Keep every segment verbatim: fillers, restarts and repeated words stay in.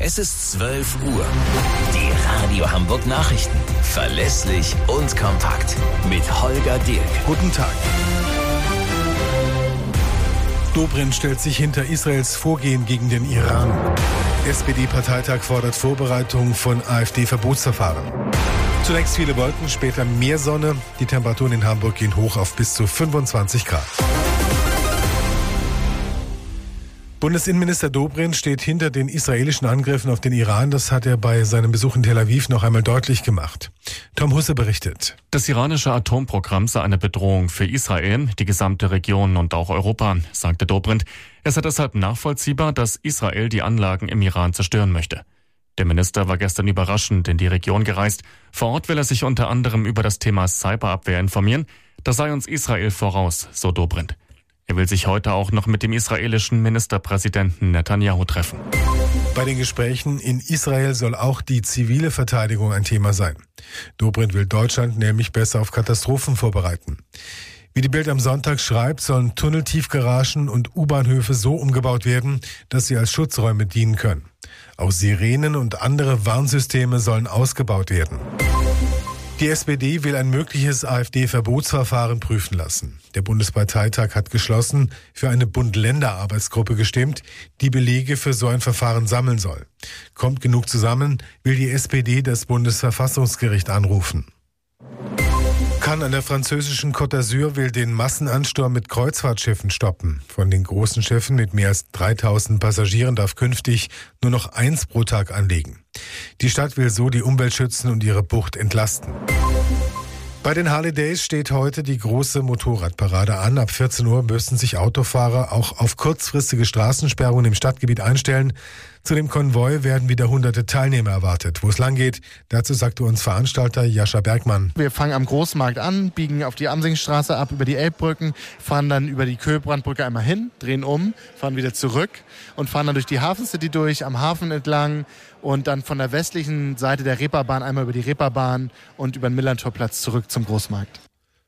Es ist zwölf Uhr. Die Radio Hamburg Nachrichten. Verlässlich und kompakt. Mit Holger Dirk. Guten Tag. Dobrindt stellt sich hinter Israels Vorgehen gegen den Iran. S P D-Parteitag fordert Vorbereitung von AfD-Verbotsverfahren. Zunächst viele Wolken, später mehr Sonne. Die Temperaturen in Hamburg gehen hoch auf bis zu fünfundzwanzig Grad. Bundesinnenminister Dobrindt steht hinter den israelischen Angriffen auf den Iran. Das hat er bei seinem Besuch in Tel Aviv noch einmal deutlich gemacht. Tom Husse berichtet. Das iranische Atomprogramm sei eine Bedrohung für Israel, die gesamte Region und auch Europa, sagte Dobrindt. Es sei deshalb nachvollziehbar, dass Israel die Anlagen im Iran zerstören möchte. Der Minister war gestern überraschend in die Region gereist. Vor Ort will er sich unter anderem über das Thema Cyberabwehr informieren. Da sei uns Israel voraus, so Dobrindt. Er will sich heute auch noch mit dem israelischen Ministerpräsidenten Netanyahu treffen. Bei den Gesprächen in Israel soll auch die zivile Verteidigung ein Thema sein. Dobrindt will Deutschland nämlich besser auf Katastrophen vorbereiten. Wie die Bild am Sonntag schreibt, sollen Tunneltiefgaragen und U-Bahnhöfe so umgebaut werden, dass sie als Schutzräume dienen können. Auch Sirenen und andere Warnsysteme sollen ausgebaut werden. Die S P D will ein mögliches AfD-Verbotsverfahren prüfen lassen. Der Bundesparteitag hat geschlossen für eine Bund-Länder-Arbeitsgruppe gestimmt, die Belege für so ein Verfahren sammeln soll. Kommt genug zusammen, will die S P D das Bundesverfassungsgericht anrufen. Cannes an der französischen Côte d'Azur will den Massenansturm mit Kreuzfahrtschiffen stoppen. Von den großen Schiffen mit mehr als dreitausend Passagieren darf künftig nur noch eins pro Tag anlegen. Die Stadt will so die Umwelt schützen und ihre Bucht entlasten. Bei den Harley Days steht heute die große Motorradparade an. Ab vierzehn Uhr müssen sich Autofahrer auch auf kurzfristige Straßensperrungen im Stadtgebiet einstellen. Zu dem Konvoi werden wieder hunderte Teilnehmer erwartet. Wo es lang geht, dazu sagte uns Veranstalter Jascha Bergmann. Wir fangen am Großmarkt an, biegen auf die Amsingstraße ab, über die Elbbrücken, fahren dann über die Köhlbrandbrücke einmal hin, drehen um, fahren wieder zurück und fahren dann durch die Hafencity durch, am Hafen entlang und dann von der westlichen Seite der Reeperbahn einmal über die Reeperbahn und über den Millantorplatz zurück zum Großmarkt.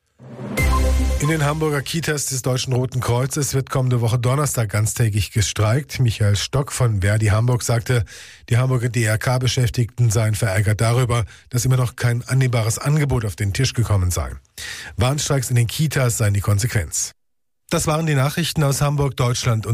In den Hamburger Kitas des Deutschen Roten Kreuzes wird kommende Woche Donnerstag ganztägig gestreikt. Michael Stock von Verdi Hamburg sagte, die Hamburger D R K-Beschäftigten seien verärgert darüber, dass immer noch kein annehmbares Angebot auf den Tisch gekommen sei. Warnstreiks in den Kitas seien die Konsequenz. Das waren die Nachrichten aus Hamburg, Deutschland und